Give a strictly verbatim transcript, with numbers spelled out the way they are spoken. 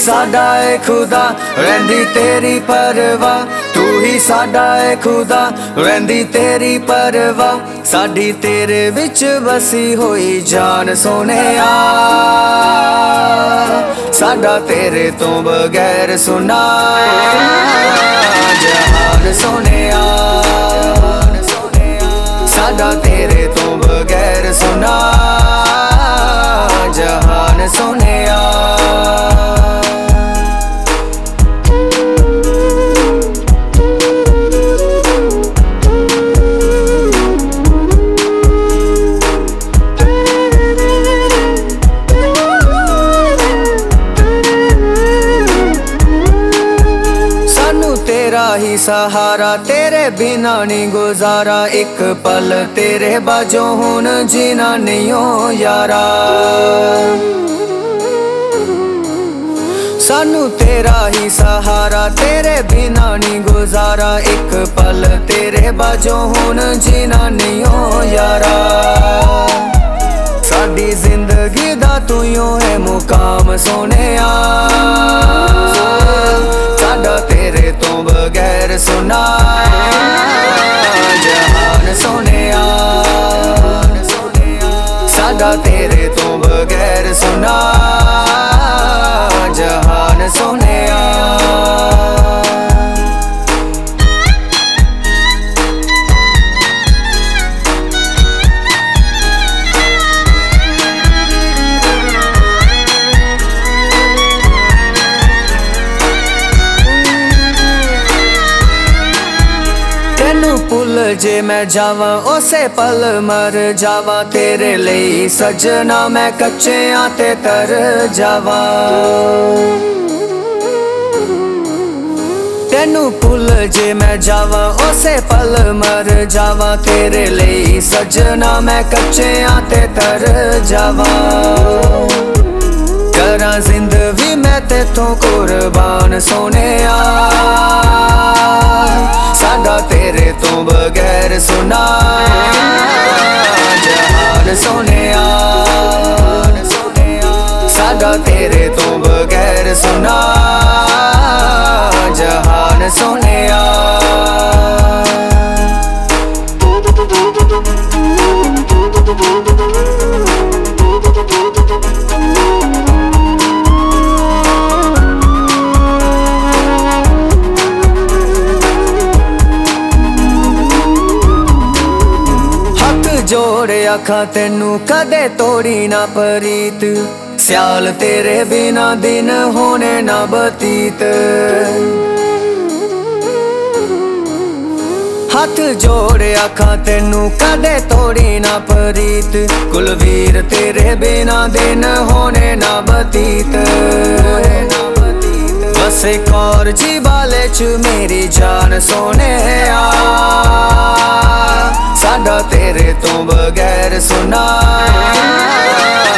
साडा है खुदा रहिंदी तेरी परवाह, तू ही साडा है खुदा रहिंदी तेरी परवाह। साडी तेरे विच बसी होई जान सोहणिया, साडा तेरे तो बगैर सुना जहान सोहणिया, साडा तेरे तो बगैर सुना जहान सोहणिया। तेरा ही सहारा तेरे बिना नहीं गुजारा, एक पल तेरे बाजों हुण जीना नहीं हो यारा। सानू तेरा ही सहारा तेरे बिना नहीं गुजारा, एक पल तेरे बाजों हुण जीना नहीं हो यारा। साडी जिंदगी दा तू यो है मुकाम सोहणिया, साडा तेरे तो बगैर सुना जहान सोहणिया, साडा तेरे तो बगैर सुना जहान सोहणिया। भुल जे मैं जावा उसे पल मर जावा, तेरे लिए सजना मैं कच्चियां ते तर जावा। तेनू भुल जे मैं जावा उसे पल मर जावा, तेरे लिए सजना मैं कच्चियां ते तर जावा। करा जिंदगी मैं तेथों कुर्बान सोहणिया, साडा तेरे तो बगैर सुना जहान सोहणिया, साडा तेरे तो बगैर सुना जहान सोहणिया। जोड़ आखा तेनू कदे तोड़ी ना परीत, स्याल तेरे बिना दिन होने ना बतीत। हाथ जोड़ आखा तेनू कदे तोड़ी ना परीत, कुलवीर तेरे बिना दिन होने ना बतीत। बस एक और जी बाले च मेरी जान सोहणिया, साडा तेरे तो बगैर सुना